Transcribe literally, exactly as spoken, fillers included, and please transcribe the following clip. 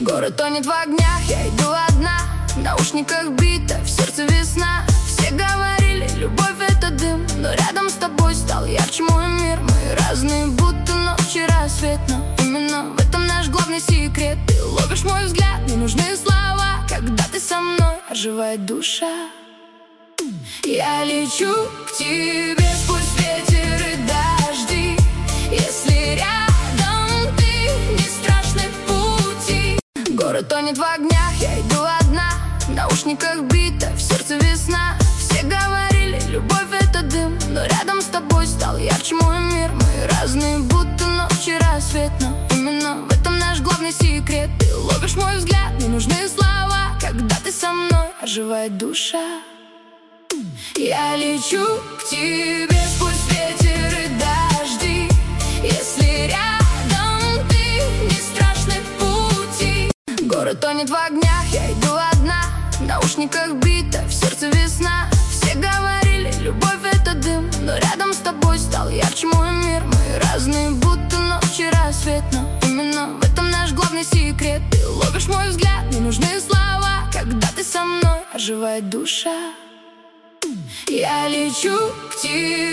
Город тонет в огнях, я иду одна. В наушниках бита, в сердце весна. Все говорили, любовь это дым, но рядом с тобой стал ярче мой мир. Мы разные, будто ночь и рассвет, но именно в этом наш главный секрет. Ты ловишь мой взгляд, не нужны слова. Когда ты со мной, оживает душа. Я лечу к тебе сквозь ветер и дожди. Если рядом ты, не страшны пути. Город тонет в огнях, я иду одна. В наушниках бита, в сердце весна. Все говорили, любовь это дым, но рядом с тобой стал ярче мой мир. Мы разные, будто ночь и рассвет, но именно в этом наш главный секрет. Ты ловишь мой взгляд, не нужны слова. Когда ты со мной, оживает душа. Я лечу к тебе сквозь ветер и дожди. Если рядом ты, не страшны пути. Город тонет в огнях, я иду одна. В наушниках бита, в сердце весна. Все говорили, любовь это дым, но рядом с тобой стал ярче мой мир. Мы разные, будто ночь и рассвет, но именно в этом наш главный секрет. Ты ловишь мой взгляд, не нужны слова. Когда ты со мной, оживает душа. Я лечу к тебе.